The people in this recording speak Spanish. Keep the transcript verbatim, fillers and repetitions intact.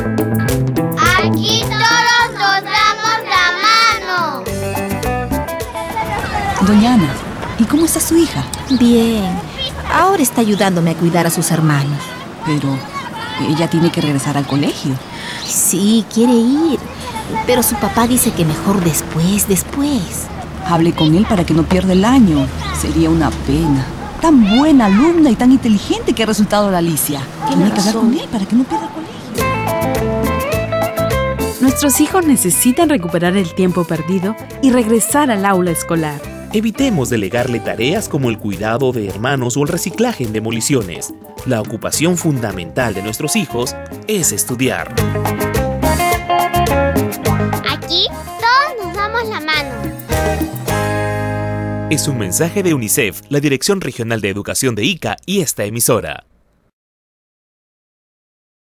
Aquí todos nos damos la mano. Doña Ana, ¿y cómo está su hija? Bien. Ahora está ayudándome a cuidar a sus hermanos. Pero ella tiene que regresar al colegio. Sí, quiere ir. Pero su papá dice que mejor después, después. Hable con él para que no pierda el año. Sería una pena. Tan buena alumna y tan inteligente que ha resultado la Alicia. Tiene Tiene que hablar razón. con él para que no pierda el colegio. Nuestros hijos necesitan recuperar el tiempo perdido y regresar al aula escolar. Evitemos delegarle tareas como el cuidado de hermanos o el reciclaje en demoliciones. La ocupación fundamental de nuestros hijos es estudiar. Aquí todos nos damos la mano. Es un mensaje de UNICEF, la Dirección Regional de Educación de Ica y esta emisora.